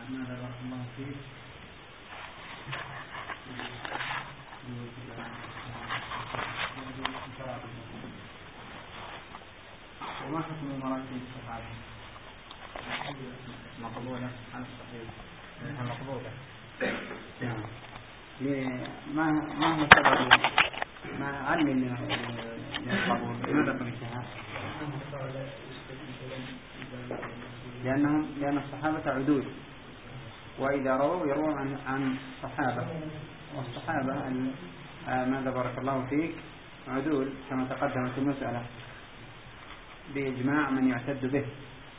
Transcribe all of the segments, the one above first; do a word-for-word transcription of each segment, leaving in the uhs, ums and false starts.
ماذا بارك الله فيك وما حكم مراتب الصحابة؟ مقبولة عن الصحيح مقبولة. نعم. ما ما هو سبب ما علم من القبول؟ لماذا قلتها؟ لأنهم لأن الصحابة عدول، وإذا رووا يروون عن عن الصحابة، والصحابة ماذا بارك الله فيك عدول كما تقدم في المسألة بإجماع من يعتد به.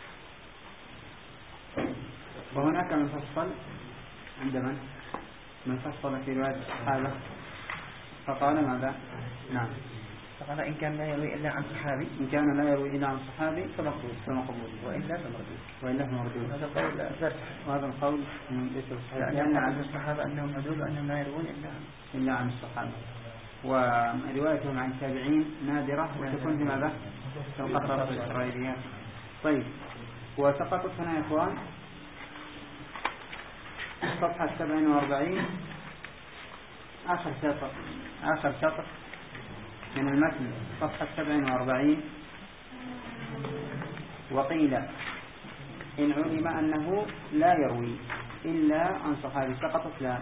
وهناك من فصل عند من من فصل في رواية الصحابة فقال ماذا؟ نعم، فقال إن كان لا يروي إلا عن صحابي إن كان لا يروي إلا عن صحابي فمقبول فمقبول وإلا فمردود وإلا فمردود. هذا القول لا، وهذا القول ليس صحيح، لأن عن الصحابة أنهم عدول وأنهم لا يروون إلا إلا عن الصحابة، وروايتهم عن التابعين نادرة وتكون في ماذا؟ تقرر الإسرائيليات. طيب، وسقطت هنا يا إخوان صفحة سبعين وأربعين آخر شطر آخر شطر من المتن صفحة سبعين وأربعين. وقيل إن علم أنه لا يروي إلا عن صحابي سقطت لا.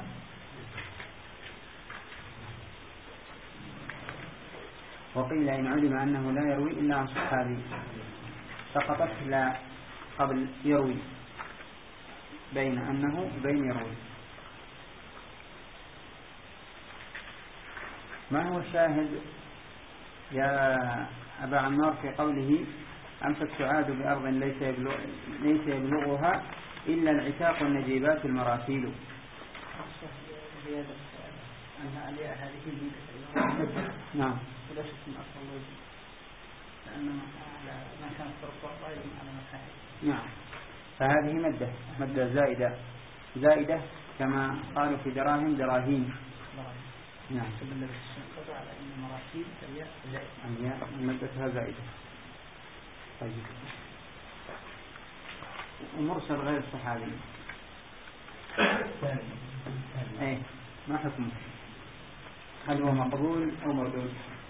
وقيل إن علم أنه لا يروي إلا عن صحابي سقطت لا قبل يروي، بين أنه بين يروي. ما هو الشاهد يا أبا عمار في قوله أمست سعاد بأرض ليس, يبلغ ليس يبلغها إلا العتاق والنجيبات المراسيل؟ نعم. نعم، فهذه مدة مدة زائدة زائدة كما قالوا في دراهم دراهيم. نعم، هي مدتها زائدة. طيب، ومرسل غير الصحابي ايه ما حكمه؟ هل هو مقبول أو مردود؟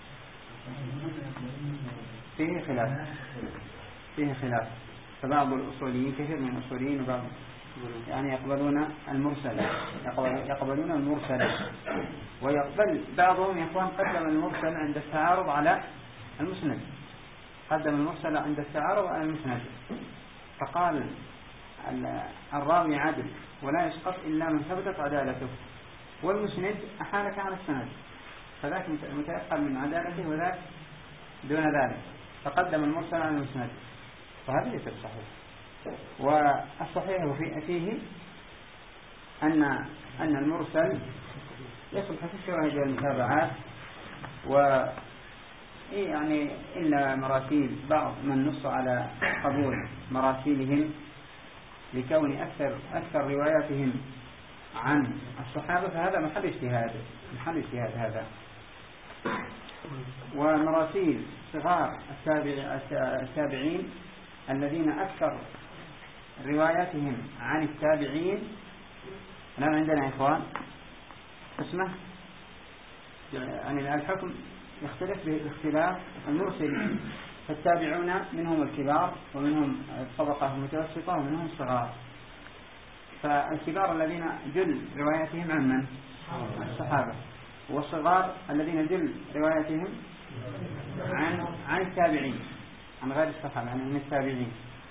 فيه خلاف فيه خلاف فبعض الأصوليين كثير من الأصوليين وبعض يعني يقبلون المرسل يقبلون المرسل ويقبل بعضهم يقول قدم المرسل عند التعارض على المسند قدم المرسل عند التعارض على المسند، فقال الراوي عدل ولا يسقط إلا من ثبتت عدالته، والمسند أحالك عن السند فذاك متيقن من عدالته وذاك دون ذلك، فقدم المرسل على المسند، وهذا ليس صحيح. والصحيح فيه أن أن المرسل يصلح في الشواهد والمتابعات، و يعني إلا مراسيل بعض من نص على قبول مراسيلهم لكون أكثر أكثر رواياتهم عن الصحابة، فهذا محل اجتهاد محل اجتهاد هذا. ومراسيل صغار التابع التابعين الذين أكثر رواياتهم عن التابعين، الآن عندنا إخوان اسمه يعني الحكم يختلف باختلاف المرسل، فالتابعون منهم الكبار ومنهم الطبقة المتوسطة ومنهم الصغار، فالكبار الذين جل رواياتهم عن من؟ الصحابة، والصغار الذين جل رواياتهم عن عن التابعين عن غير الصحابة عن التابعين،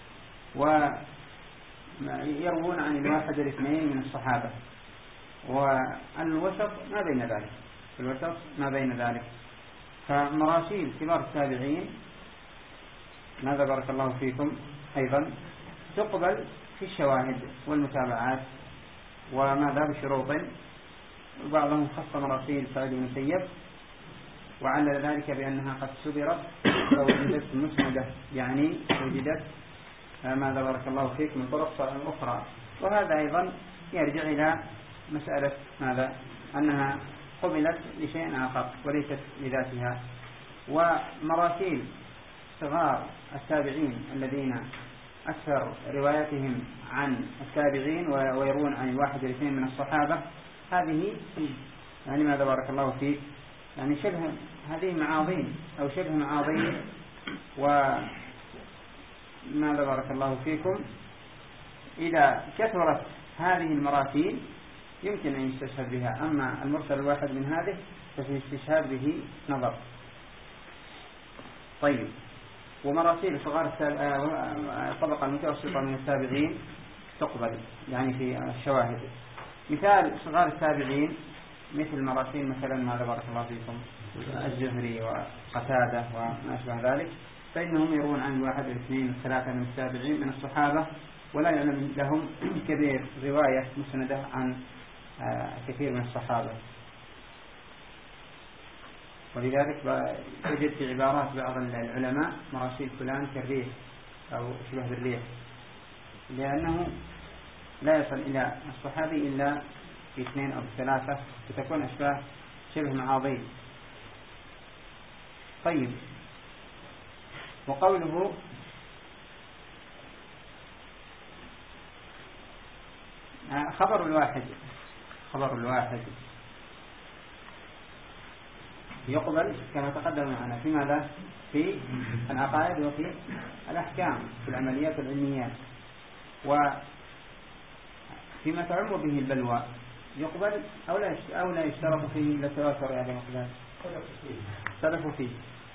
ويروون عن الواحد الاثنين من الصحابة، والوسط ما بين ذلك الوسط ما بين ذلك. فمراسيل كبار التابعين ماذا بارك الله فيكم أيضا تقبل في الشواهد والمتابعات وماذا بشروط، وبعضهم خص مراسيل سعيد بن المسيب وعلل ذلك بأنها قد سبرت ووجدت مسندة، يعني وجدت ماذا بارك الله فيك من طرق أخرى، وهذا أيضا يرجع إلى مسألة ماذا أنها قبلت لشيء آخر وليست لذاتها. ومراسيل صغار التابعين الذين أكثر رواياتهم عن التابعين ويروون عن واحد الاثنين من الصحابة، هذه يعني ماذا بارك الله فيك يعني شبه هذه معاضين أو شبه معاضين. وماذا بارك الله فيكم إذا كثرت هذه المراسيل يمكن أن يستشهد بها، أما المرسل الواحد من هذه ففي الاستشهاد به نظر. طيب، ومراسيل صغار الطبقة المتوسطة من التابعين تقبل يعني في الشواهد. مثال صغار التابعين مثل مراسيل مثلا ماذا بارك الله فيكم الزهري وقتادة وما أشبه ذلك، فإنهم يرون عن واحد اثنين ثلاثة من التابعين من الصحابة، ولا يعلم لهم كبير رواية مسندة عن كثير من الصحابة. ولذلك تجد في عبارات بعض العلماء مراسيل فلان كالريح أو شبه بالريح، لأنه لا يصل إلى الصحابي إلا في اثنين أو ثلاثة، فتكون أشباه شبه معاضين. طيب، وقوله خبر الواحد خبر الواحد يقبل كما تقدم معنا في ماذا؟ في العقائد وفي الأحكام، في العمليات العلميات، وفيما تعم به البلوى يقبل أو لا أو لا يشترط فيه إلا التواتر يعني مقدار اختلفوا فيه.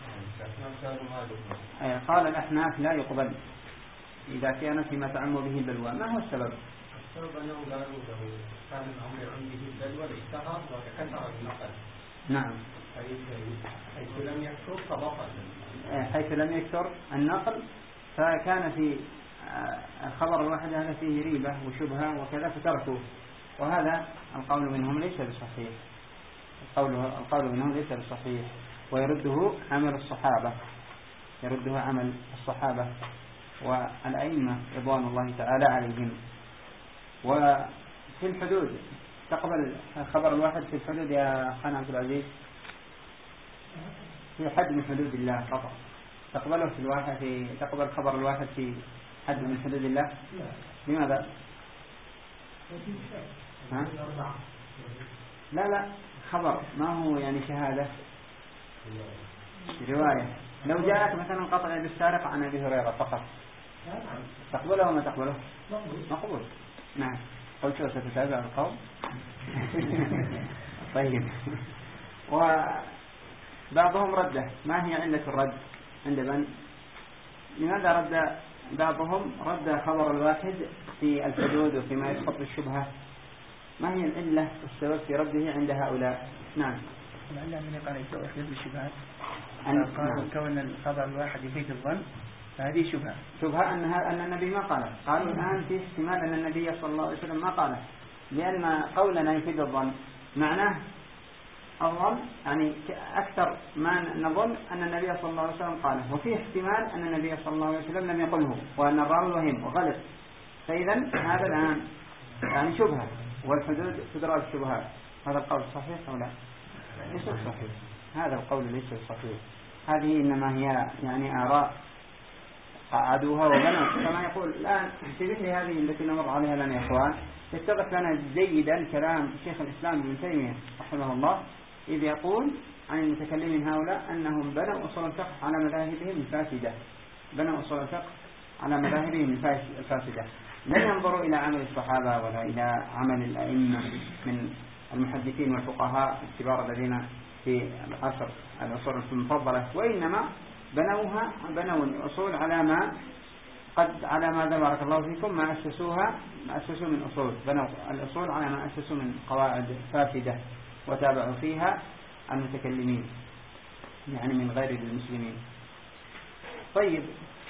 قال الأحناف لا يقبل إذا كان فيما تعم به البلوى. ما هو السبب؟ السبب أنه لا يوجد كان الأمر عنده البلوى اشتهر وكثر النقل. نعم، حيث لم يكثر فبطل، حيث لم يكثر النقل، فكان في الخبر الواحد هذا فيه ريبة وشبهة وكذا فتركوه، وهذا القول منهم ليس بصحيح. القول القول منهم ليس بصحيح، ويرده عمل الصحابة يرده عمل الصحابة والأئمة رضوان الله تعالى عليهم. وفي الحدود تقبل الخبر الواحد في الحدود يا خان عبد العزيز، في حد من حدود الله فقط تقبله في الواحد في تقبل خبر الواحد في حد من حدود الله؟ لماذا؟ ها؟ لا لا، خبر ما هو يعني شهادة، رواية. لو جاءت مثلا قطع بالسارق عن أبي هريرة فقط تقبله وما تقبله؟ مقبول. نعم. قلت شو ستتابع القوم. طيب، وبعضهم رده. ما هي علة الرد عند من؟ لماذا رد بعضهم رد خبر الواحد في الحدود وفيما يسقط بالشبهة؟ ما هي العلة والسبب في رده عند هؤلاء؟ نعم. العلة من قال يخلط بالشبهات، قالوا نعم. كون الخبر الواحد يفيد الظن فهذه شبهة. شبهة أن أن النبي ما قال. قالوا الآن في احتمال أن النبي صلى الله عليه وسلم ما قال، لأن قولنا يفيد الظن معناه الظن يعني أكثر ما نظن أن النبي صلى الله عليه وسلم قاله، وفي احتمال أن النبي صلى الله عليه وسلم لم يقله وأن الراوي وهم وغلط. فإذا هذا الآن يعني شبهة، والحدود تدرى الشبهات. هذا القول صحيح أو لا؟ ليس صحيح. هذا القول ليس صحيح. هذه إنما هي يعني آراء قعدوها وبنوا، كما يقول الآن في مثل هذه التي نمر عليها لنا يا إخوان. يتضح لنا جيدا كلام شيخ الإسلام ابن تيمية رحمه الله، إذ يقول عن المتكلمين هؤلاء أنهم بنوا أصول الفقه على مذاهبهم الفاسدة بنوا أصول الفقه على مذاهبهم الفاسدة لم ينظروا إلى عمل الصحابة ولا إلى عمل الأئمة من المحدثين والفقهاء الكبار الذين في العصر العصور المفضلة، وإنما بنوها بنوا الأصول على ما قد على ما بارك الله فيكم ما أسسوها ما أسسوا من أصول، بنوا الأصول على ما أسسوا من قواعد فاسدة وتابعوا فيها المتكلمين يعني من غير المسلمين. طيب،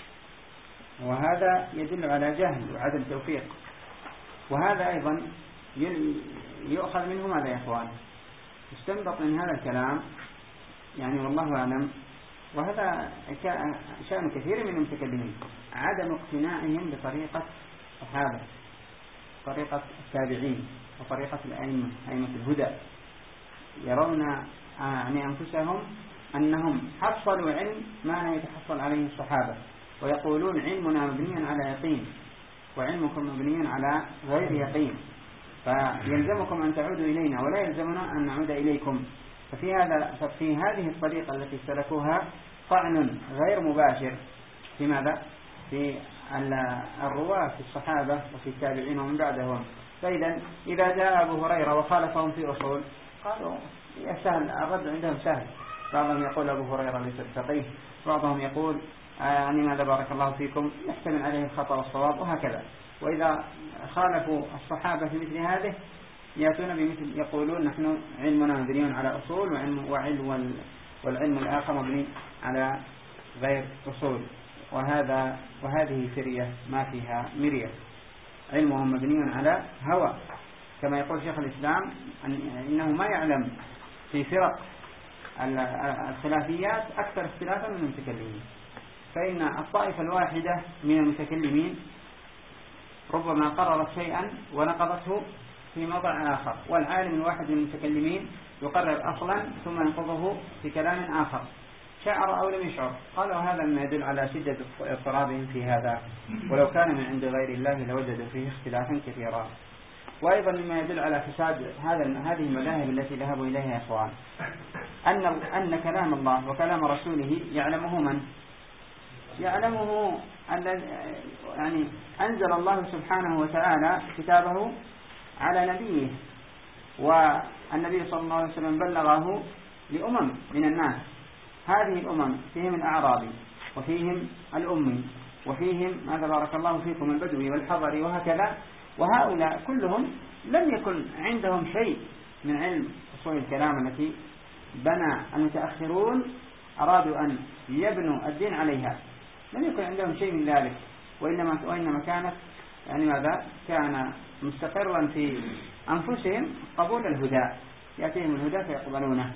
وهذا يدل على جهل وعدم توفيق. وهذا أيضا يؤخذ منه ماذا يا إخوان؟ يستنبط من هذا الكلام يعني والله أعلم، وهذا شأن كثير من المتكلمين، عدم اقتناعهم بطريقة الصحابة، طريقة التابعين، وطريقة الأئمة أئمة الهدى. يرون يعني أنفسهم أنهم حصلوا علم ما لم يتحصل عليه الصحابة، ويقولون علمنا مبني على يقين وعلمكم مبني على غير يقين، فيلزمكم أن تعودوا إلينا ولا يلزمنا أن نعود إليكم. ففي هذا ففي هذه الطريقة التي سلكوها طعن غير مباشر في ماذا؟ في الرواة في الصحابة وفي التابعين ومن بعدهم. فإذا إذا جاء أبو هريرة وخالفهم في أصول قالوا سهل، الرد عندهم سهل. بعضهم يقول أبو هريرة ليس بفقيه، بعضهم يقول يعني ماذا بارك الله فيكم يحتمل عليه الخطأ والصواب، وهكذا. وإذا خالفوا الصحابة في مثل هذه يأتون بمثل يقولون نحن علمنا مبني على أصول وعلم, وعلم والعلم الآخر مبني على غير أصول، وهذا وهذه فرية ما فيها مرية، علمهم مبني على هوى. كما يقول شيخ الإسلام إنه ما يعلم في فرق الخلافيات أكثر اختلافا من المتكلمين، فإن الطائفة الواحدة من المتكلمين ربما قررت شيئا ونقضته في موضع آخر، والعالم الواحد من المتكلمين يقرر أصلا ثم ينقضه في كلام آخر، شعر أو لم يشعر. قالوا هذا ما يدل على شدة اضطرابهم في هذا، ولو كان من عند غير الله لوجدوا فيه اختلافا كثيرا. وأيضا مما يدل على فساد هذا هذه المذاهب التي ذهبوا إليها يا إخوان أن أن كلام الله وكلام رسوله يعلمه من؟ يعلمه يعني أنزل الله سبحانه وتعالى كتابه على نبيه، والنبي صلى الله عليه وسلم بلغه لأمم من الناس. هذه الأمم فيهم الأعرابي وفيهم الأمي وفيهم ماذا بارك الله فيكم البدوي والحضري وهكذا، وهؤلاء كلهم لم يكن عندهم شيء من علم أصول الكلام التي بنى المتأخرون أرادوا أن يبنوا الدين عليها، لم يكن عندهم شيء من ذلك، وإنما, وإنما كانت يعني ماذا كان مستقرا في أنفسهم قبول الهدى، يأتيهم الهدى فيقبلونه.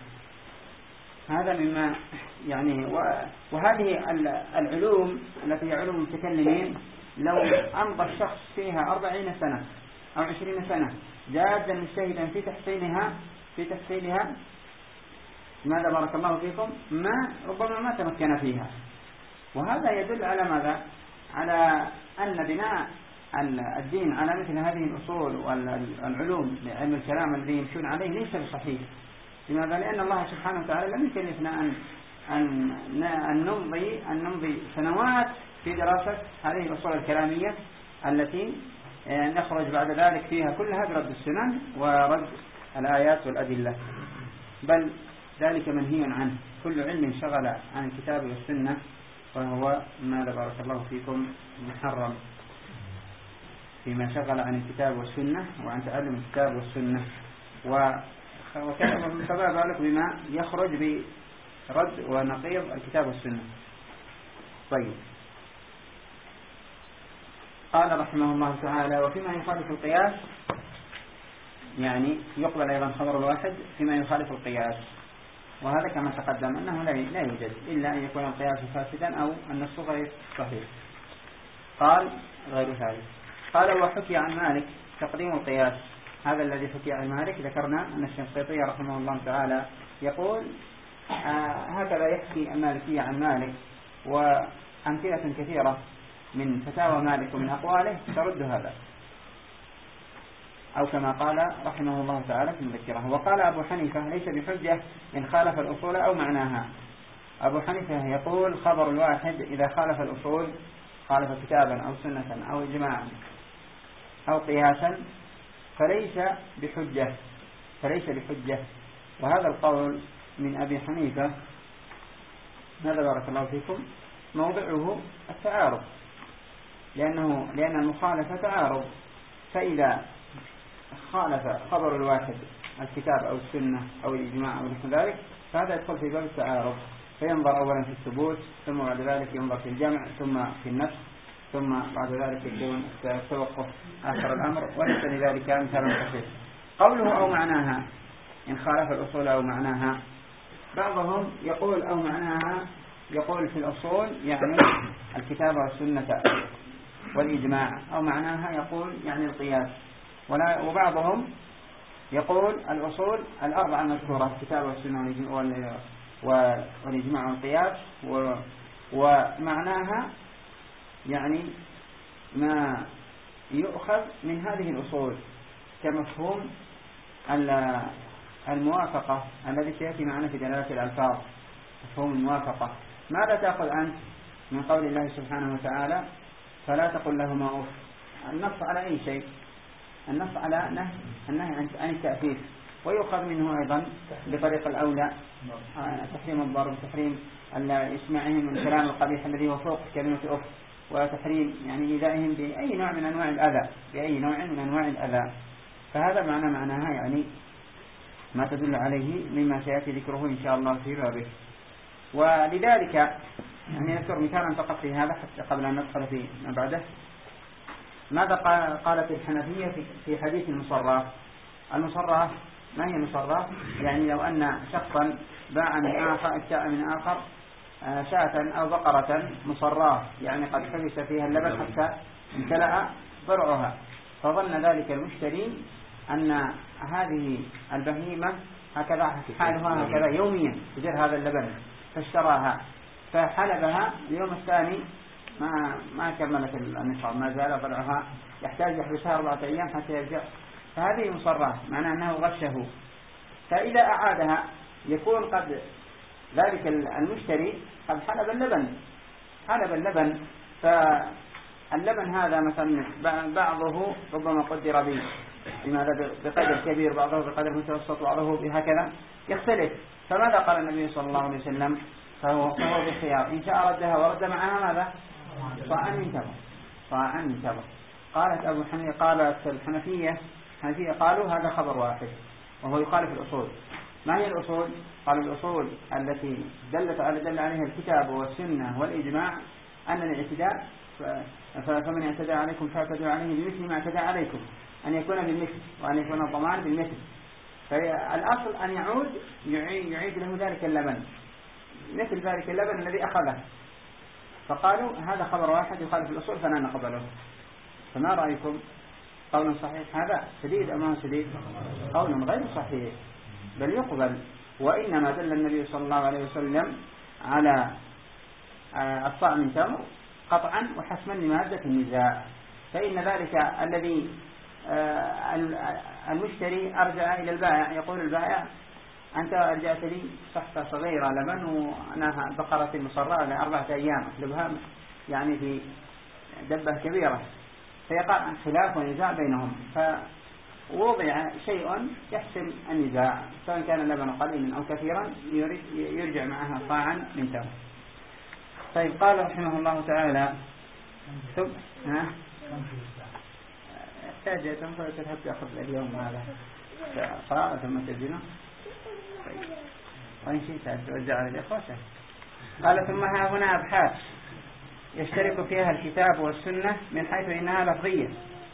هذا مما يعني وهذه العلوم التي هي علوم المتكلمين لو أمضى الشخص فيها أربعين سنة أو عشرين سنة جادا مجتهدا في تحصيلها في تحصيلها ماذا بارك الله فيكم ما ربما ما تمكن فيها. وهذا يدل على ماذا؟ على أن بناء الدين على مثل هذه الأصول والعلوم لعلم الكلام الذي يمشون عليه ليس بصحيح. لماذا؟ لأن الله سبحانه وتعالى لم يكلفنا أن أن أن نمضي أن نمضي سنوات في دراسة هذه الأصول الكلامية التي نخرج بعد ذلك فيها كلها برد السنن ورد الآيات والأدلة، بل ذلك منهي عنه. كل علم شغل عن الكتاب والسنة فهو ماذا بارك الله فيكم محرم، فيما شغل عن الكتاب والسنة وعن تعلم الكتاب والسنة، وكذا فما بالك بما يخرج برد ونقيض الكتاب والسنة. طيب، قال رحمه الله تعالى: وفيما يخالف القياس، يعني يقبل أيضا خبر الواحد فيما يخالف القياس، وهذا كما تقدم أنه لا يوجد إلا أن يكون القياس فاسدا أو النص غير صحيح. قال غير ذلك. قال: وحكي عن مالك تقديم القياس. هذا الذي حكي عن مالك ذكرنا أن الشنقيطي رحمه الله تعالى يقول آه هكذا يحكي المالكية عن مالك، وأمثلة كثيرة من فتاوى مالك ومن أقواله ترد هذا، أو كما قال رحمه الله تعالى في مذكره. وقال أبو حنيفة: ليس بحجة إن خالف الأصول أو معناها. أبو حنيفة يقول: خبر الواحد إذا خالف الأصول، خالف كتابا أو سنة أو إجماعا أو قياسا، فليس بحجة فليس بحجة وهذا القول من أبي حنيفة ماذا بارك الله فيكم موضعه التعارض، لأنه لأن المخالفة تعارض، فإذا خالف خبر الواحد الكتاب أو السنة أو الإجماع أو نحو ذلك فهذا يدخل في باب التعارض، فينظر أولا في الثبوت، ثم بعد ذلك ينظر في الجمع، ثم في النفس، ثم بعد ذلك يكون التوقف آخر الأمر، وليس لذلك مثال صحيح. قوله أو معناها إن خالف الأصول أو معناها، بعضهم يقول أو معناها يقول في الأصول يعني الكتاب والسنة والإجماع، أو معناها يقول يعني القياس. وبعضهم يقول الأصول الأربعة المذكورة الكتاب والسنة والإجماع والقياس، ومعناها يعني ما يؤخذ من هذه الأصول كمفهوم الموافقة الذي سيأتي معنا في دلالة الألفاظ. مفهوم الموافقة، ماذا تأخذ أنت من قول الله سبحانه وتعالى فلا تقل لهما أف؟ النص على أي شيء؟ النص على نهي النهي عن التأثير، ويؤخذ منه أيضا بطريق الأولى تحريم الضرب، تحريم إسماعهم من الكلام القبيح الذي هو فوق كلمة أف، وتحريم يعني إيذائهم بأي نوع من أنواع الأذى، بأي نوع من أنواع الأذى. فهذا معنى معناها يعني ما تدل عليه مما سيأتي ذكره إن شاء الله في بابه. ولذلك يعني نذكر مثالا فقط في هذا حتى قبل أن ندخل في ما بعده. ماذا قالت الحنفية في حديث المصراه؟ المصراه ما هي المصراه؟ يعني لو أن شخصا باع من آخر اشتاء من آخر شاة أو بقرة مصراه، يعني قد حبس فيها اللبن حتى امتلأ ضرعها، فظن ذلك المشتري أن هذه البهيمة هكذا حالها هكذا يوميا تجر هذا اللبن، فاشتراها فحلبها اليوم الثاني ما ما كملت النصاب، ما زال ضرعها يحتاج يحبسها أربعة أيام حتى يرجع، فهذه مصراه، معناه أنه غشه. فإذا أعادها يكون قد ذلك المشتري قد حلب اللبن حلب اللبن فاللبن هذا مثلا بعضه ربما قدر به لماذا بقدر كبير، بعضه بقدر متوسط، بعضه بهكذا يختلف. فماذا قال النبي صلى الله عليه وسلم؟ فهو, فهو بخيار، إن شاء ردها ورد معها ماذا؟ طاعا انتبه طاعا انتبه. قالت أبو حنيفة قالت الحنفية الحنفية قالوا هذا خبر واحد وهو يخالف الأصول. ما هي الأصول؟ قالوا الأصول التي دلت على دل عليها الكتاب والسنة والإجماع أن الاعتداء فمن اعتدى عليكم فاعتدوا عليه بمثل ما اعتدى عليكم، أن يكون بالمثل وأن يكون الضمان بالمثل. فالأصل أن يعود يعيد له ذلك اللبن مثل ذلك اللبن الذي أخذه. فقالوا هذا خبر واحد يخالف الأصول فلا نقبله. فما رأيكم؟ قول صحيح هذا سديد أم ما سديد؟ قول غير صحيح بل يقبل. وإنما دل النبي صلى الله عليه وسلم على الصاع من تمر قطعا وحسما لمادة النزاع. فإن ذلك الذي المشتري أرجع إلى البائع، يقول البائع أنت أرجعت لي صحفة صغيرة لبن وأنا بقرة مصراه لأربعة أيام أحلبها يعني في دبة كبيرة، فيقع خلاف ونزاع بينهم، فوضع شيء يحسم النزاع سواء كان اللبن قليلا أو كثيرا يرجع معها صاعا من تمر. طيب قال رحمه الله تعالى ثم ها احتاج تنفع تذهب تأخذ اليوم هذا قراءة ثم تجنه وإن شئت توزع على الإخوة. قال ثم ها هنا أبحاث يشترك فيها الكتاب والسنة من حيث إنها لفظية.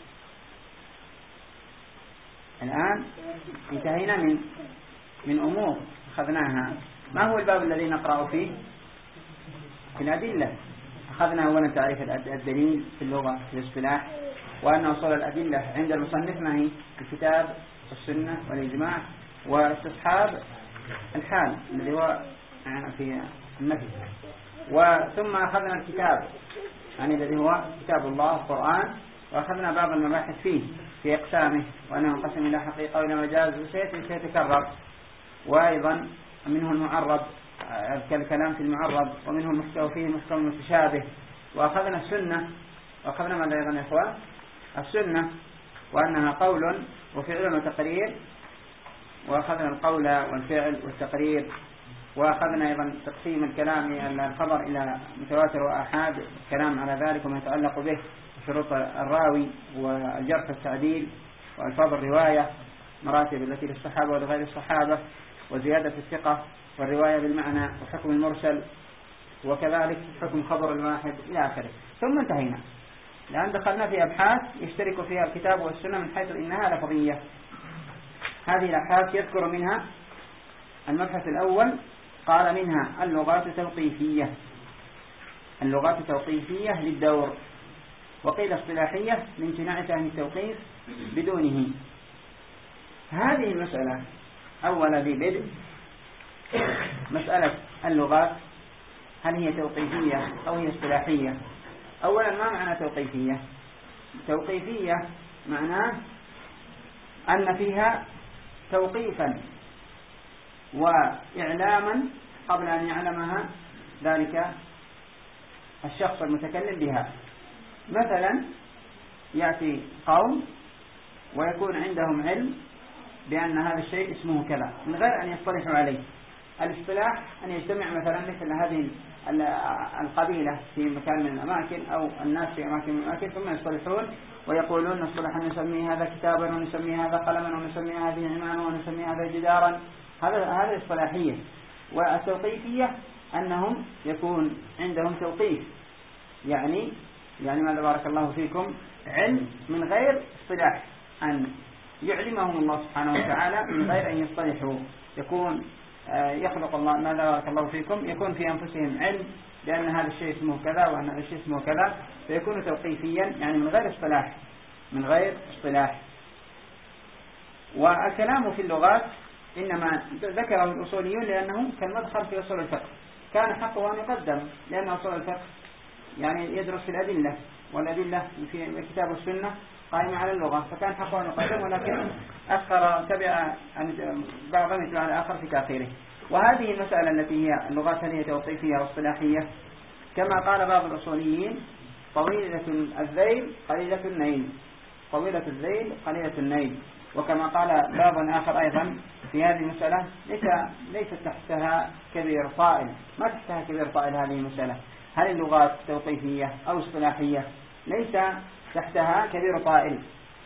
الآن انتهينا من من أمور أخذناها. ما هو الباب الذي نقرأ فيه؟ في الأدلة. أخذنا أولا تعريف الدليل في اللغة في الاصطلاح، وأن أصول الأدلة عند المصنف ما هي؟ الكتاب والسنة والإجماع واستصحاب الحال الذي هو في النفي. وثم أخذنا الكتاب يعني الذي هو كتاب الله القرآن، وأخذنا بعض المباحث فيه في أقسامه وأنه انقسم إلى حقيقة وإلى مجاز وسيتكرر. وأيضا منه المعرض كالكلام في المعرض، ومنه المحتوى فيه المحتوى المتشابه. وأخذنا السنة، وأخذنا ماذا أيضا يا إخوان؟ السنة وأنها قول وفعل وتقرير، وأخذنا القول والفعل والتقرير. وأخذنا أيضا تقسيم الكلام الخبر إلى متواتر وآحاد، الكلام على ذلك وما يتعلق به، شروط الراوي والجرح والتعديل وألفاظ الرواية، مراتب التي للصحابة ولغير الصحابة، وزيادة الثقة والرواية بالمعنى وحكم المرسل، وكذلك حكم خبر الواحد إلى آخره. ثم انتهينا لأن دخلنا في أبحاث يشترك فيها الكتاب والسنة من حيث إنها لفظية. هذه الأبحاث يذكر منها المبحث الأول قال منها اللغات توقيفية. اللغات توقيفية للدور، وقيل اصطلاحية لامتناع فهم التوقيف بدونه. هذه المسألة أولا ذي بدء مسألة اللغات هل هي توقيفية أو هي اصطلاحية؟ أولا ما معنى توقيفية؟ توقيفية معناه أن فيها توقيفا وإعلاما قبل أن يعلمها ذلك الشخص المتكلم بها. مثلا يأتي قوم ويكون عندهم علم بأن هذا الشيء اسمه كذا من غير أن يصطلحوا عليه. الاصطلاح أن يجتمع مثلا مثل هذه القبيلة في مكان من الأماكن أو الناس في أماكن من الأماكن ثم يصطلحون ويقولون نصطلح أن نسمي هذا كتابا ونسمي هذا قلما ونسمي هذه عماما ونسمي هذا جدارا. هذا هذا الإصطلاحية. والتوقيفية أنهم يكون عندهم توقيف، يعني يعني ماذا بارك الله فيكم علم من غير اصطلاح، أن يعلمهم الله سبحانه وتعالى من غير أن يصطلحوا. يكون يخلق الله ماذا بارك الله فيكم يكون في أنفسهم علم بأن هذا الشيء اسمه كذا وأن هذا الشيء اسمه كذا، فيكون توقيفيا يعني من غير اصطلاح من غير اصطلاح. والكلام في اللغات إنما ذكره الأصوليون لأنه كالمدخل في أصول الفقه، كان حقه أن يقدم لأن أصول الفقه يعني يدرس في الأدلة، والأدلة في كتاب السنة قائمة على اللغة، فكان حقه أن يقدم، ولكن أخر تبع بعضهم مثل على آخر في تأخيره. وهذه المسألة التي هي اللغات هل هي توقيفية واصطلاحية كما قال بعض الأصوليين طويلة الذيل قليلة النيل، طويلة الذيل قليلة النيل. وكما قال بعض آخر أيضا في هذه المسألة ليس ليس تحتها كبير طائل، ما تحتها كبير طائل هذه المسألة، هل اللغات توقيفية أو اصطلاحية؟ ليس تحتها كبير طائل.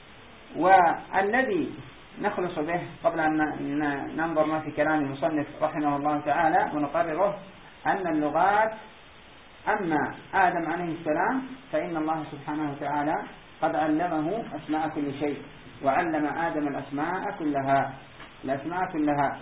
والذي نخلص به قبل أن ننظر ما في كلام المصنف رحمه الله تعالى ونقرره أن اللغات أما آدم عليه السلام فإن الله سبحانه وتعالى قد علمه أسماء كل شيء، وعلم آدم الأسماء كلها الأسماء كلها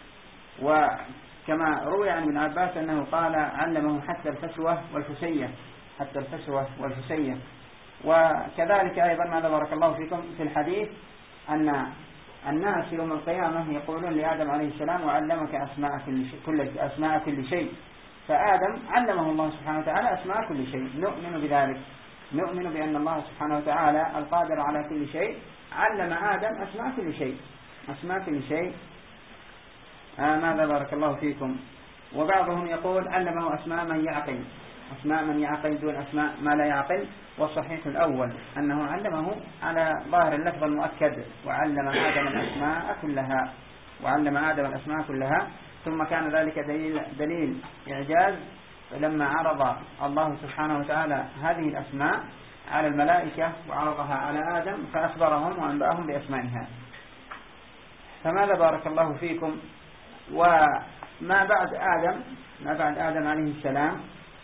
وكما روي عن ابن عباس أنه قال علمه حتى الفسوة والفسية حتى الفسوة والفسية. وكذلك أيضا ماذا بارك الله فيكم في الحديث أن الناس يوم القيامة يقولون لآدم عليه السلام وعلمك أسماء كل شيء, كل أسماء كل شيء. فآدم علمه الله سبحانه وتعالى أسماء كل شيء، نؤمن بذلك، نؤمن بأن الله سبحانه وتعالى القادر على كل شيء علم آدم أسماء كل شيء أسماء كل شيء آه ماذا بارك الله فيكم. وبعضهم يقول علمه أسماء من يعقل أسماء من يعقل دون أسماء ما لا يعقل. والصحيح الأول أنه علمه على ظاهر اللفظ المؤكد وعلم آدم الأسماء كلها وعلم آدم الأسماء كلها. ثم كان ذلك دليل, دليل إعجاز لما عرض الله سبحانه وتعالى هذه الأسماء على الملائكة وعرضها على آدم فأخبرهم وأنبأهم بأسمائها. فماذا بارك الله فيكم وما بعد آدم ما بعد آدم عليه السلام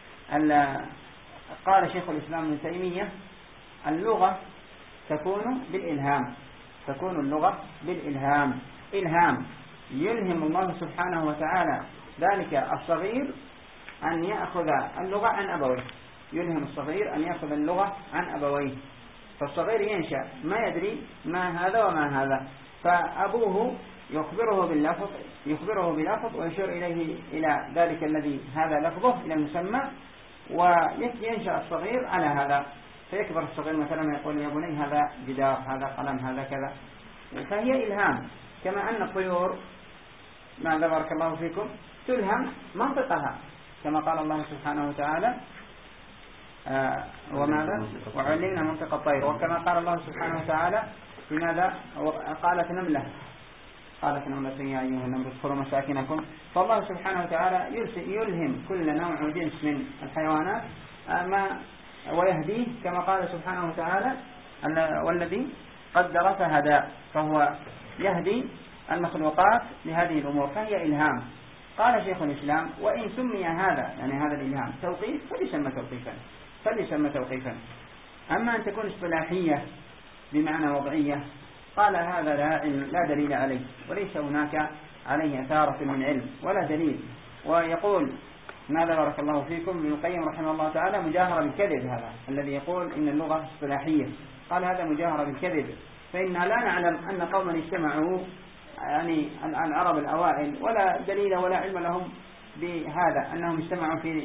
قال شيخ الإسلام ابن تيمية اللغة تكون بالإلهام تكون اللغة بالإلهام إلهام يلهم الله سبحانه وتعالى ذلك الصغير أن يأخذ اللغة عن أبويه يلهم الصغير أن يأخذ اللغة عن أبويه. فالصغير ينشأ ما يدري ما هذا وما هذا، فأبوه يخبره باللفظ يخبره بلفظ ويشير إليه إلى ذلك الذي هذا لفظه إلى المسمى، وينشأ الصغير على هذا. فيكبر الصغير مثلا يقول يا بني هذا جدار هذا قلم هذا كذا. فهي إلهام كما أن الطيور ماذا بارك الله فيكم تلهم منطقها كما قال الله سبحانه وتعالى آه وماذا وعلمنا منطق الطير. وكما قال الله سبحانه وتعالى لماذا قالت نملة قالت نملة يا أيها النمل ادخلوا مساكنكم. فالله سبحانه وتعالى يلهم كل نوع وجنس من الحيوانات ما ويهديه كما قال سبحانه وتعالى والذي قدر فهدى. فهو يهدي المخلوقات لهذه الأمور فهي إلهام. قال شيخ الإسلام وإن سمي هذا يعني هذا الإلهام توقيف فليسمى توقيفا فليسمى توقيفا. أما أن تكون اصطلاحية بمعنى وضعية قال هذا لا, لا دليل عليه وليس هناك عليه أثارة من علم ولا دليل. ويقول ماذا بارك الله فيكم ابن القيم رحمه الله تعالى مجاهرة بالكذب هذا الذي يقول إن اللغة اصطلاحية قال هذا مجاهرة بالكذب. فإننا لا نعلم أن قوما اجتمعوا يعني العرب الأوائل ولا دليل ولا علم لهم بهذا أنهم اجتمعوا في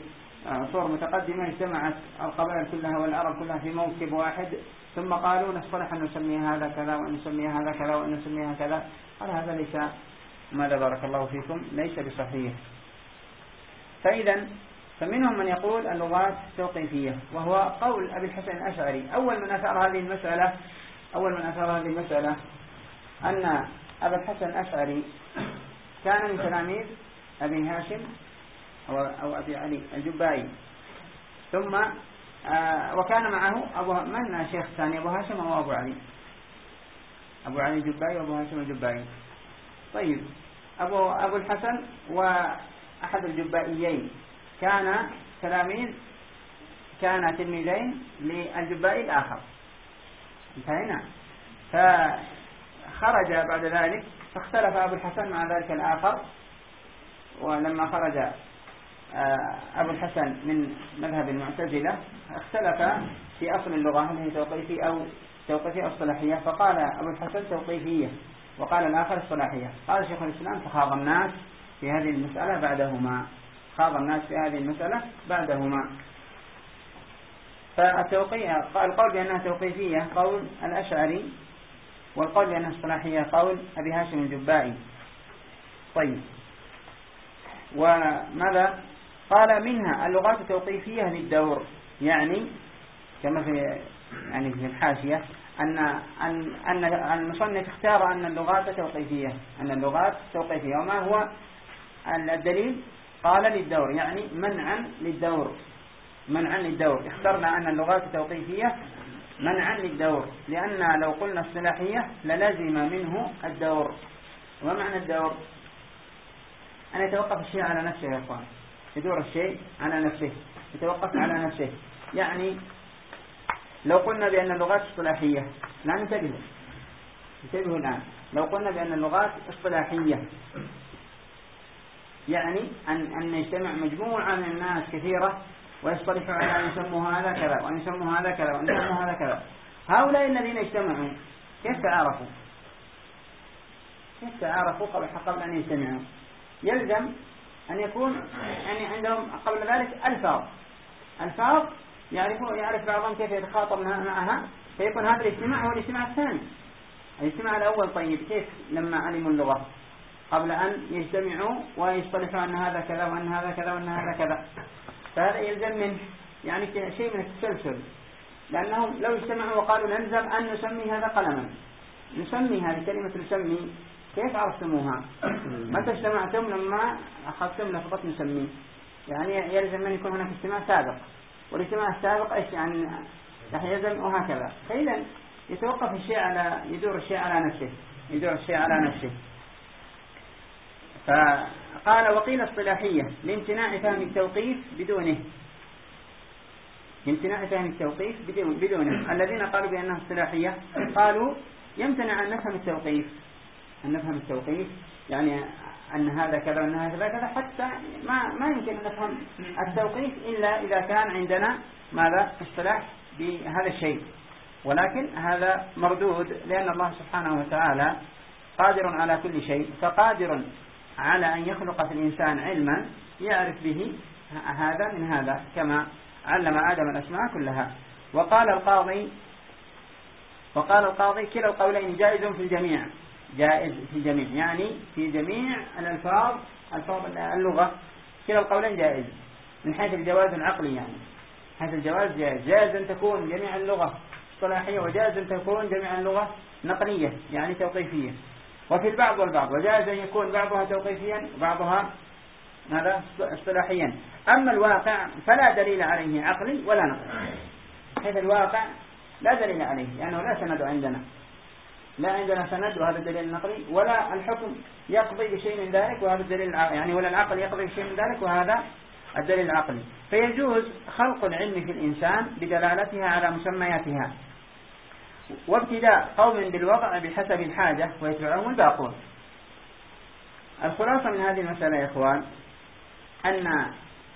عصور متقدمة اجتمعت القبائل كلها والعرب كلها في موكب واحد، ثم قالوا نصطلح أن نسمي هذا كذا وأن نسمي هذا كذا وأن نسميها كذا. قال هذا ليس، ماذا بارك الله فيكم، ليس بصحيح. فإذا فمنهم من يقول اللغات توقيفية، وهو قول أبي الحسن الأشعري. أول من أثار هذه المسألة أول من أثار هذه المسألة أن أبا الحسن الأشعري كان من تلاميذ أبي هاشم أو أبي علي الجبائي، ثم آه وكان معه أبو من شيخ ثاني، أبو هاشم أو أبو علي أبو علي الجبائي وأبو هاشم الجبائي. طيب، أبو, أبو الحسن وأحد الجبائيين كان تلاميذ كان تلميذين للجبائي الآخر، انتهينا. فخرج بعد ذلك فاختلف أبو الحسن مع ذلك الآخر، ولما خرج أبو الحسن من مذهب المعتزلة اختلف في أصل اللغة، هل هي توقيفي أو توقيفية أو اصطلاحية. فقال أبو الحسن توقيفية وقال الآخر اصطلاحية. قال شيخ الإسلام فخاض الناس في هذه المسألة بعدهما خاض الناس في هذه المسألة بعدهما. فالقول بأنها توقيفية قول الأشعري، والقول بأنها اصطلاحية قول أبي هاشم الجبائي. طيب، وماذا قال؟ منها اللغات التوقيفية للدور، يعني كما في يعني في الحاشية أن أن أن المصنف اختار أن اللغات توقيفية أن اللغات توقيفية وما هو الدليل؟ قال للدور، يعني منعا للدور منعا للدور. اخترنا أن اللغات توقيفية منعا للدور، لأن لو قلنا اصطلاحية للزم منه الدور. وما معنى الدور؟ أن يتوقف الشيء على نفسه يا أخوان، يدور الشيء على نفسه، يتوقف على نفسه. يعني لو قلنا بأن اللغات اصطلاحية، لا ننتبه انتبهوا الآن، لو قلنا بأن اللغات اصطلاحية يعني أن أن يجتمع مجموعة من الناس كثيرة ويصطلحوا على أن يسموا هذا كذا وأن يسموا هذا كذا وأن يسموا هذا كذا. هؤلاء الذين اجتمعوا كيف تعارفوا؟ كيف تعارفوا قبل قبل أن يجتمعوا؟ يلزم أن يكون يعني عندهم قبل ذلك ألفاظ ألفاظ يعرفوا يعرف بعضهم كيف يتخاطب معها، فيكون هذا الاجتماع هو الاجتماع الثاني. الاجتماع الأول طيب كيف لما علموا اللغة قبل أن يجتمعوا ويصطلحوا أن هذا كذا وأن هذا كذا وأن هذا كذا؟ فهذا يلزم من يعني شيء من التسلسل، لأنهم لو اجتمعوا وقالوا نلزم أن نسمي هذا قلما، نسمي هذه كلمة نسمي، كيف عرفتموها؟ متى اجتمعتم؟ لما أخذتم لفظة نسمي. يعني يلزم أن يكون هناك اجتماع سابق، والاجتماع السابق إيش يعني راح يلزم وهكذا. فإذا يتوقف الشيء على يدور الشيء على نفسه يدور الشيء على نفسه. فقال وقيل اصطلاحية لامتناع فهم التوقيف بدونه لامتناع فهم التوقيف بدونه. الذين قالوا بأنها اصطلاحية قالوا يمتنع أن نفهم التوقيف أن نفهم التوقيف يعني أن هذا كذا وأن هذا كذا، حتى ما ما يمكن أن نفهم التوقيف إلا إذا كان عندنا ماذا اصطلاح بهذا الشيء. ولكن هذا مردود، لأن الله سبحانه وتعالى قادر على كل شيء، فقادر على أن يخلق في الإنسان علما يعرف به هذا من هذا، كما علم آدم الأسماء كلها. وقال القاضي وقال القاضي كلا القولين جائز في الجميع جائز في الجميع يعني في جميع الألفاظ ألفاظ اللغة كلا القولين جائز من حيث الجواز العقلي، يعني حيث الجواز جائز جائز أن تكون جميع اللغة اصطلاحية، وجائز أن تكون جميع اللغة نقلية يعني توقيفية، وفي البعض والبعض، وجائز أن يكون بعضها توقيفيا وبعضها ماذا اصطلاحيا. أما الواقع فلا دليل عليه عقلي ولا نقلي، حيث الواقع لا دليل عليه لأنه لا سند عندنا لا عندنا سند وهذا الدليل النقلي، ولا الحكم يقضي بشيء من ذلك وهذا الدليل يعني ولا العقل يقضي بشيء من ذلك وهذا الدليل العقلي. فيجوز خلق العلم في الإنسان بدلالتها على مسمياتها، وابتداء قوم بالوضع بحسب الحاجة ويتبعهم الباقون. الخلاصة من هذه المسألة يا إخوان أن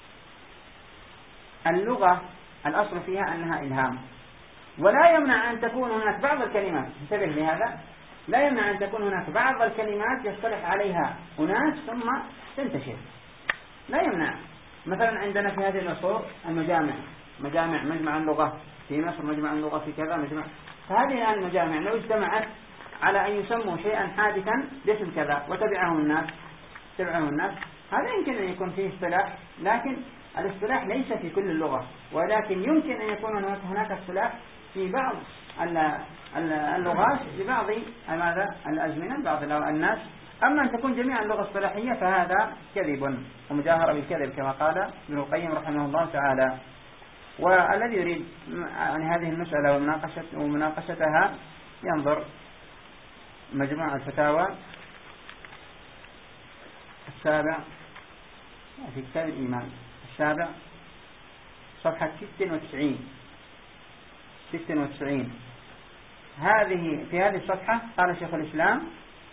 اللغة الأصل فيها أنها إلهام، ولا يمنع أن تكون هناك بعض الكلمات، انتبه لهذا، لا يمنع أن تكون هناك بعض الكلمات يصطلح عليها أناس ثم تنتشر، لا يمنع مثلا عندنا في هذه العصور المجامع، مجامع مجمع اللغة في مصر، مجمع اللغة في كذا، مجمع. فهذه الآن المجامع لو اجتمعت على أن يسموا شيئا حادثا باسم كذا وتبعهم الناس تبعهم الناس هذا يمكن أن يكون فيه اصطلاح، لكن الاصطلاح ليس في كل اللغة، ولكن يمكن أن يكون هناك اصطلاح في بعض اللغات لبعض ماذا الأزمنة بعض الناس. أما أن تكون جميع اللغة اصطلاحية فهذا كذب ومجاهرة بالكذب كما قال ابن القيم رحمه الله تعالى. والذي يريد عن هذه المسألة ومناقشة ومناقشتها ينظر مجموعة الفتاوى السابع في كتاب الإيمان السابع صفحة ستة وتسعين ستة وتسعين. هذه في هذه الصفحة قال شيخ الإسلام: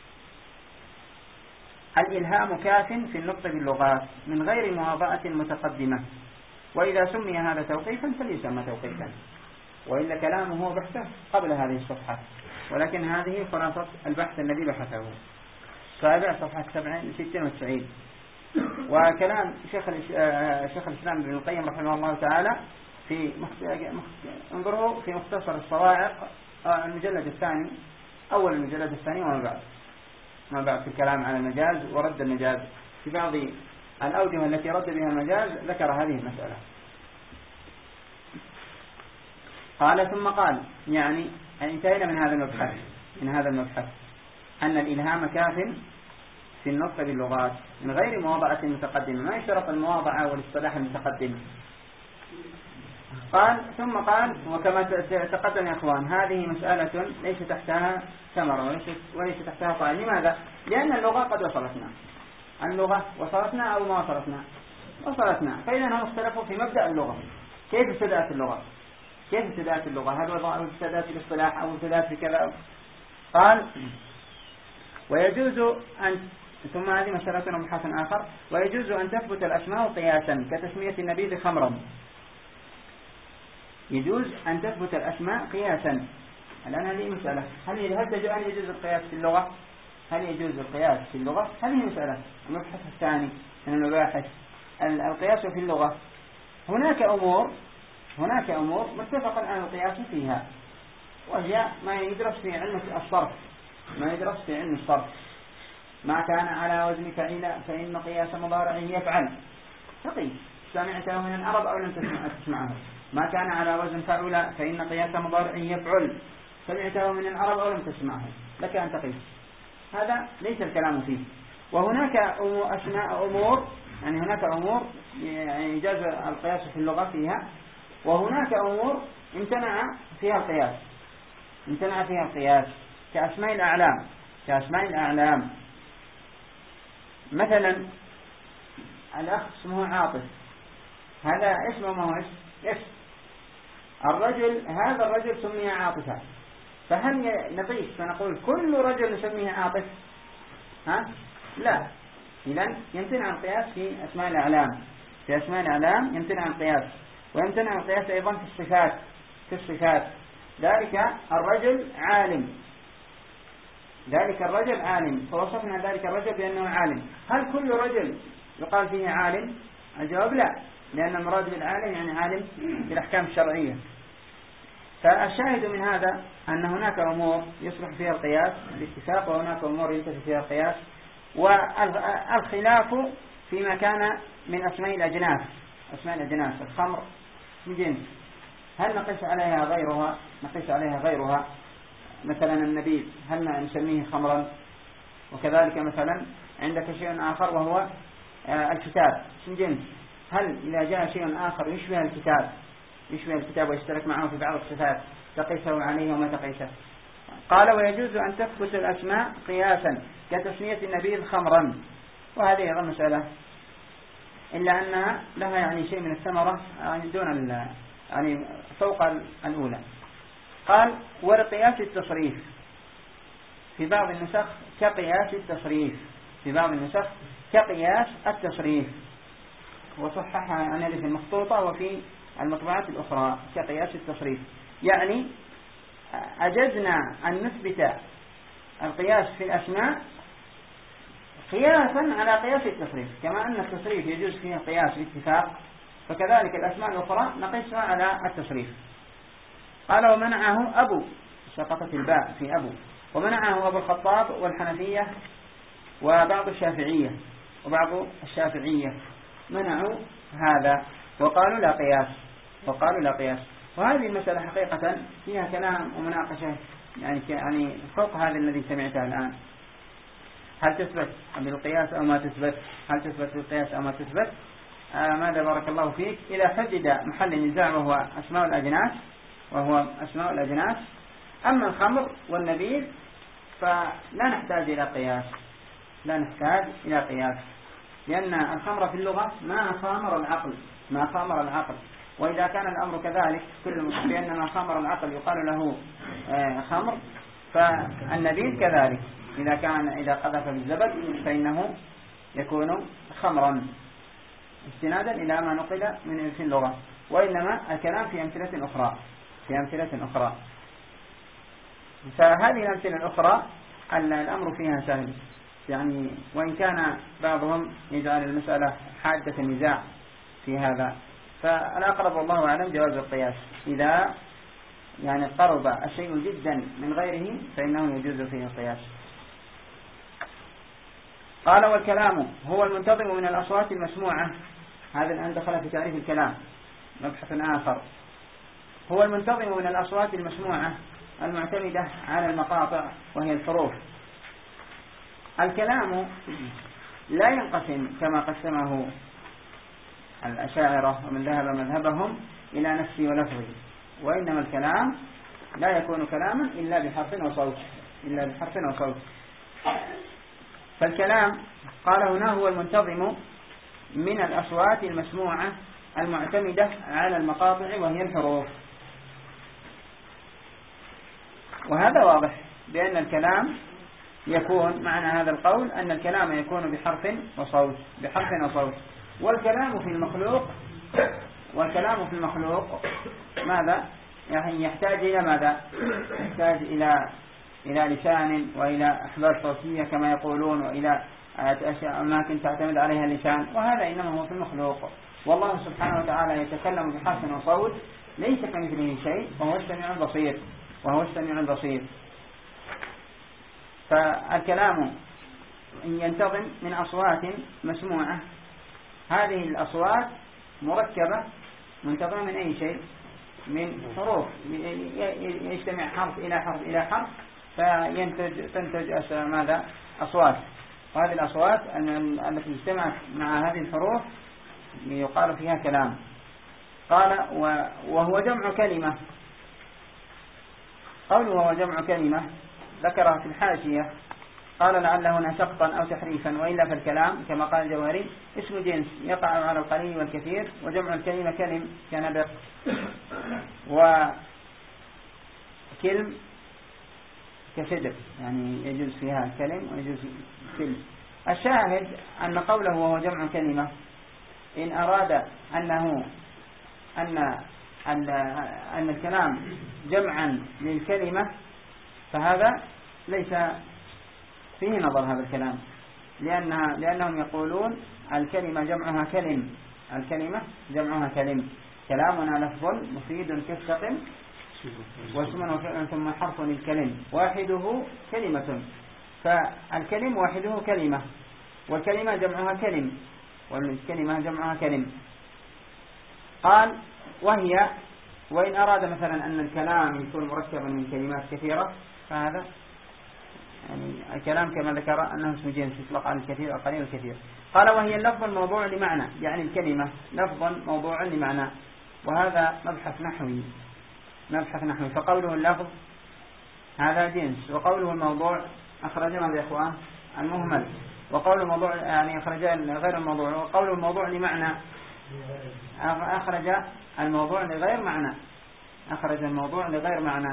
الإلهام كاف في النطق باللغات من غير مواضعة متقدمة، وإذا سمي هذا توقيفا فليسمى توقيفا، وإلا كلامه بحثه قبل هذه الصفحة، ولكن هذه خلاصة البحث الذي بحثه. سابع صفحة ستة وتسعين. وكلام شيخ شيخ الإسلام ابن القيم رحمه الله تعالى في انظروا في مختصر الصواعق المجلد الثاني أول المجلد الثاني وما بعد ما بعد في الكلام على المجاز ورد المجاز في بعض الأوجه التي رد بها المجاز ذكر هذه المسألة. قال ثم قال يعني انتهينا من هذا المبحث من هذا المبحث أن الإلهام كاف في النطق باللغات من غير مواضعة متقدمة، ما يشترط المواضعة والاصطلاح المتقدم. قال ثم قال وكما تقدم يا أخوان هذه مسألة ليس تحتها ثمرة وليس, وليس تحتها قائل. لماذا؟ لأن اللغة قد وصلتنا اللغة وصلتنا أو ما وصلتنا وصلتنا فإذا هم اختلفوا في مبدأ اللغة. كيف ابتدأت اللغة كيف ابتدأت اللغة هل وضعوا ابتدأت في الاصطلاح أو ابتدأت في كذا؟ قال ويجوز أن ثم هذه مسألة ومبحث آخر ويجوز أن تثبت الأسماء قياسا كتسمية النبيذ خمرا. يجوز أن تثبت الأسماء قياسا. الآن هذه مسألة هل هل يجوز القياس في اللغة هل يجوز القياس في اللغة هذه مسألة. المبحث الثاني من المباحث القياس في اللغة. هناك أمور هناك أمور متفق على القياس فيها، وهي ما يدرس في علم الصرف ما يدرس في علم الصرف ما كان على وزن فعيل فإن قياس مضارع يفعل تقيس سمعته من العرب أو لم تسمعه. ما كان على وزن فعل فإن قياس مضارع يفعل سمعته من العرب أو لم تسمعه لك أن تقيس. هذا ليس الكلام فيه. وهناك أسماء أمور يعني هناك أمور يعني يجاز القياس في اللغة فيها، وهناك أمور امتنع فيها القياس امتنع فيها القياس كأسماء الأعلام كأسماء الأعلام. مثلا الأخ اسمه عاطف، هذا اسمه ما هو اسم الرجل، هذا الرجل سمي عاطفا، فهل نقيس فنقول كل رجل نسميه عاطف؟ ها؟ لا. إذن يمتنع القياس في أسماء الأعلام في أسماء الأعلام يمتنع القياس، ويمتنع القياس أيضا في الصفات في الصفات ذلك الرجل عالم ذلك الرجل عالم فوصفنا ذلك الرجل بأنه عالم. هل كل رجل يقال فيه عالم؟ الجواب لا، لأن المراد بالعالم يعني عالم بالأحكام الشرعية. فالشاهد من هذا أن هناك أمور يصلح فيها القياس الاتفاق، وهناك أمور ينتفي فيها القياس. والخلاف فيما كان من أسماء الأجناس أسماء الأجناس الخمر من جنس، هل نقيس عليها غيرها نقيس عليها غيرها مثلا النبيذ هل نسميه خمرا؟ وكذلك مثلا عندك شيء آخر وهو الكتاب من جنس، هل إذا جاء شيء آخر يشبه الكتاب يشبه الكتاب ويشترك معه في بعض الصفات تقيسه عليه وما تقيسه؟ قال ويجوز أن تثبت الأسماء قياسا كتسمية النبيذ خمرا، وهذه أيضا مسألة إلا أنها لها يعني شيء من الثمرة يعني دون يعني فوق الأولى. قال ورقياس التصريف في بعض النسخ كقياس التصريف في بعض النسخ كقياس التصريف، وصححها عن في المخطوطة وفي المطبوعات الأخرى كقياس التصريف. يعني أجزنا أن نثبت القياس في الأسماء قياسا على قياس التصريف، كما أن التصريف يجوز فيه القياس باتفاق، فكذلك الأسماء الأخرى نقيسها على التصريف. قال ومنعه أبو، سقطت الباء في أبو، ومنعه أبو الخطاب والحنفية وبعض الشافعية وبعض الشافعية منعوا هذا وقالوا لا قياس وقالوا لا قياس. وهذه المسألة حقيقة فيها كلام ومناقشة يعني يعني فوق هذا الذي سمعته الآن. هل تثبت بالقياس أو ما تثبت؟ هل تثبت بالقياس أو ما تثبت؟ آه ماذا بارك الله فيك إذا حدد محل النزاع وهو أسماء الأجناس وهو أسماء الأجناس. أما الخمر والنبيذ فلا نحتاج إلى قياس لا نحتاج إلى قياس لأن الخمر في اللغة ما خامر العقل ما خامر العقل وإذا كان الأمر كذلك كل بأن ما خامر العقل يقال له آه خمر، فالنبيذ كذلك إذا كان إذا قذف بالزبد فإنه يكون خمرا استنادا إلى ما نقل من في اللغة. وإنما الكلام في أمثلة أخرى في أمثلة أخرى فهذه الأمثلة الأخرى الأمر فيها سهل يعني، وإن كان بعضهم يجعل المسألة حادة النزاع في هذا، فالأقرب والله أعلم جواز القياس إذا يعني قرب الشيء جدا من غيره فإنه يجوز فيه القياس. قال والكلام هو المنتظم من الأصوات المسموعة. هذا الآن دخل في تعريف الكلام مبحث آخر. هو المنتظم من الأصوات المسموعة المعتمدة على المقاطع وهي الحروف. الكلام لا ينقسم كما قسمه الأشاعرة ومن ذهب مذهبهم إلى نفسي ولفظي، وإنما الكلام لا يكون كلاما إلا بحرف وصوت إلا بحرف وصوت. فالكلام قال هنا هو المنتظم من الأصوات المسموعة المعتمدة على المقاطع وهي الحروف. وهذا واضح بأن الكلام يكون معنى هذا القول أن الكلام يكون بحرف وصوت بحرف وصوت. والكلام في المخلوق والكلام في المخلوق ماذا يعني يحتاج إلى ماذا يحتاج إلى إلى لسان وإلى أحبال صوتية كما يقولون وإلى أشياء أماكن تعتمد عليها اللسان، وهذا إنما هو في المخلوق. والله سبحانه وتعالى يتكلم بحرف وصوت ليس كمثله شيء وهو السميع البصير وهو السميع البصير. فالكلام ينتظم من أصوات مسموعة. هذه الأصوات مركبة منتظمة من أي شيء؟ من حروف يجتمع حرف إلى حرف إلى حرف فينتج تنتج ماذا أصوات. وهذه الأصوات التي اجتمعت مع هذه الحروف يقال فيها كلام. قال وهو جمع كلمة. قوله وهو جمع كلمة ذكرها في الحاشية قال لعل هنا سقطا أو تحريفا، وإلا فالكلام كما قال الجوهري اسم جنس يقع على القليل والكثير، وجمع الكلمة كلم كنبق وكلم كشجر يعني يجوز فيها كلم ويجوز كلم. الشاهد أن قوله وهو جمع كلمة إن أراد أنه أن أن أن الكلام جمعا للكلمة فهذا ليس فيه نظر هذا الكلام، لأنها لأنهم يقولون الكلمة جمعها كلم الكلمة جمعها كلم كلامنا لفظ مفيد كالسقم واسم وفعل ثم حرف للكلم واحده كلمة. فالكلم واحده كلمة والكلمة جمعها كلم والكلمة جمعها كلم. قال وهي وإن أراد مثلا أن الكلام يكون مركبا من كلمات كثيرة فهذا يعني الكلام كما ذكر أنه اسم جنس يطلق على الكثير والقليل والكثير. قال وهي اللفظ الموضوع لمعنى يعني الكلمة لفظا موضوعا لمعنى، وهذا مبحث نحوي مبحث نحوي. فقوله اللفظ هذا جنس، وقوله الموضوع أخرج ماذا يا إخوان المهمل، وقول الموضوع يعني أخرج غير الموضوع، وقول الموضوع لمعنى أخرج الموضوع لغير معنى أخرج الموضوع لغير معنى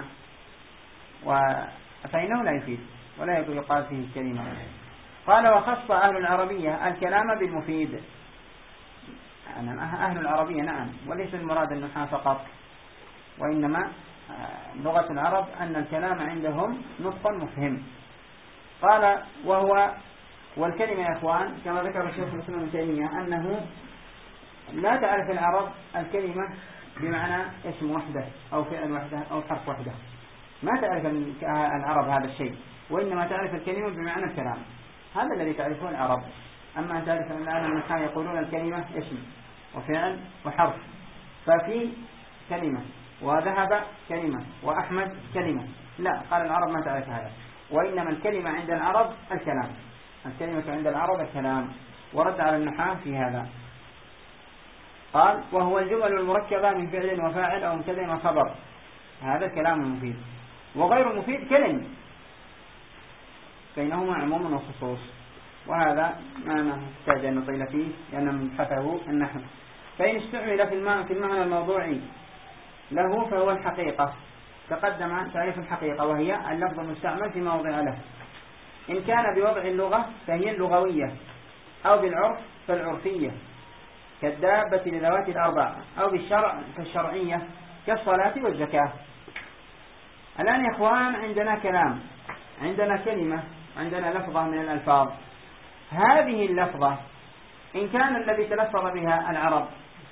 فإنه لا يفيد ولا يقال فيه الكلمة. قال وخص أهل العربية الكلام بالمفيد. يعني أهل العربية نعم وليس المراد النحاة فقط، وإنما لغة العرب أن الكلام عندهم نطق مفهم. قال وهو والكلمة يا إخوان كما ذكر الشيخ الإسلام ابن تيمية أنه لا تعرف العرب الكلمة بمعنى اسم وحده أو فعل وحده أو حرف وحده، ما تعرف العرب هذا الشيء، وإنما تعرف الكلمة بمعنى الكلام. هذا الذي تعرفه العرب. أما أن تعرف الآن النحاة يقولون الكلمة اسم وفعل وحرف، ففي كلمة وذهب كلمة وأحمد كلمة، لا، قال العرب ما تعرف هذا، وإنما الكلمة عند العرب الكلام، الكلمة عند العرب الكلام. ورد على النحاة في هذا، قال وهو الجمل المركبة من فعل وفاعل أو مبتدأ وخبر، هذا كلام مفيد. وغير مفيد كلم، بينهما عموم وخصوص، وهذا ما نحتاج أن نطيل فيه لأن مبحثه النحو. فإن استعمل في المعنى الموضوعي له فهو الحقيقة، تقدم تعريف الحقيقة وهي اللفظ المستعمل في موضع له. إن كان بوضع اللغة فهي اللغوية، أو بالعرف فالعرفية كالدابة لذوات الأربع، أو بالشرع فالشرعية كالصلاة والزكاة. الآن يا إخوان عندنا كلام، عندنا كلمة، عندنا لفظة من الألفاظ. هذه اللفظة إن كان الذي تلفظ بها العرب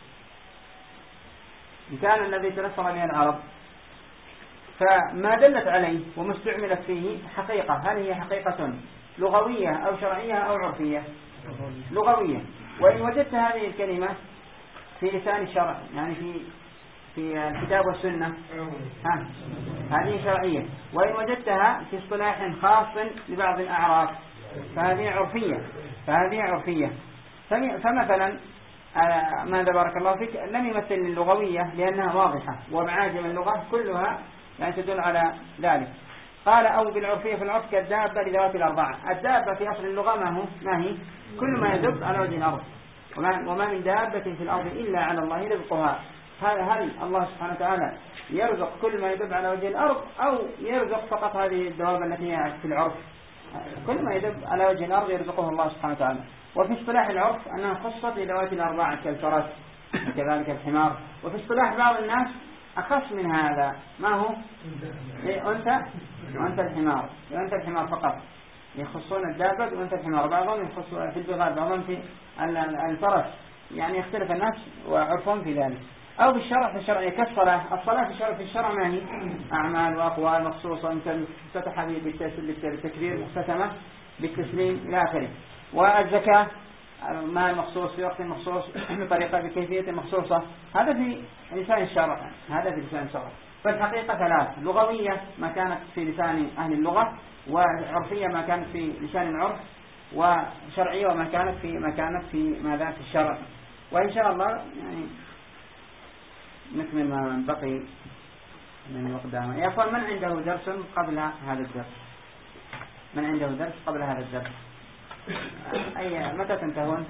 إن كان الذي تلفظ بها العرب فما دلت عليه وما استعملت فيه حقيقة، هل هي حقيقة لغوية أو شرعية أو عرفية؟ لغوية. وإن وجدت هذه الكلمة في لسان الشرع، يعني في في الكتاب والسنة، ها هذه شرعية. وإن وجدتها في اصطلاح خاص لبعض الأعراف فهذه عرفية فهذه عرفية. فمثلا ماذا بارك الله فيك لم يمثل اللغوية لأنها واضحة، ومعاجم اللغة كلها يعني تدل على ذلك. قال أو بالعرفية في العرف كالدابة لذوات الأربعة. الدابة في أصل اللغة ما هو ما هي كل ما يدب على وجه الأرض، وما, وما من دابة في الأرض إلا على الله رزقها. هل الله سبحانه وتعالى يرزق كل ما يدب على وجه الأرض، أو يرزق فقط هذه الدواب التي هي في العرف؟ كل ما يدب على وجه الأرض يرزقه الله سبحانه وتعالى. وفي اصطلاح العرف أنها خصت لذوات الأربعة كالفرس وكذلك الحمار. وفي اصطلاح بعض الناس أخص من هذا، ما هو إيه أنت وأنت الحمار وأنت الحمار فقط، يخصون الدابة وأنت الحمار. بعضهم يخص في البغال، بعضهم في الفرس، يعني يختلف الناس وعرفهم في ذلك. أو بالشرع في الشرع كالصلاة. الصلاة في الشرع في الشرع ما هي أعمال وأقوال مخصوصة مفتتحة بالتكبير، مختتمة بالتسليم إلى آخره. والزكاة مال مخصوص في وقت مخصوص بطريقة بكيفية مخصوصة، هذا في لسان الشرع هذا في لسان الشرع. فالحقيقة ثلاث: لغوية ما كانت في لسان أهل اللغة، وعرفية ما كانت في لسان العرف، وشرعية وما كانت في ما كانت في ماذا في الشرع. وإن شاء الله يعني نكمل ما بقي من الوقت. يا أخوان من عنده درس قبل هذا الدرس؟ من عنده درس قبل هذا الدرس؟ أي متى تنتهون؟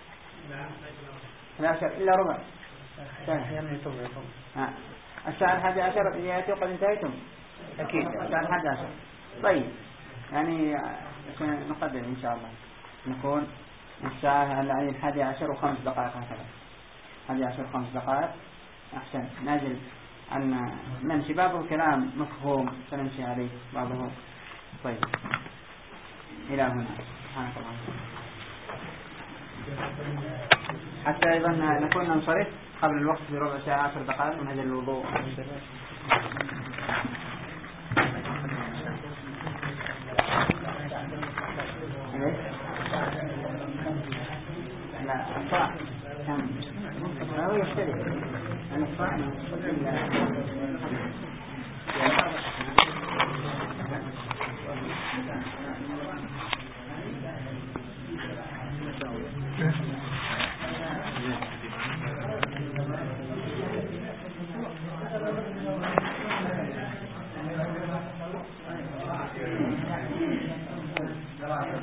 لا عشر إلا ربع الساعة الحادية عشر يأتي وقد انتهيتم أكيد الساعة الحادية عشر. طيب يعني نقدر إن شاء الله نكون الساعة الحادية عشر وخمس دقائق هكذا، الحادية عشر خمس دقائق أحسن. نازل أن نمشي بعضه كلام مفهوم سنمشي عليه بعضه. طيب إلى هنا سبحانك اللهم حتى أيضا نكون ننصرف قبل الوقت بربع ساعة عشر دقائق من هذا الوضوء. لا الصاع كم هو يختلف عن الصاع من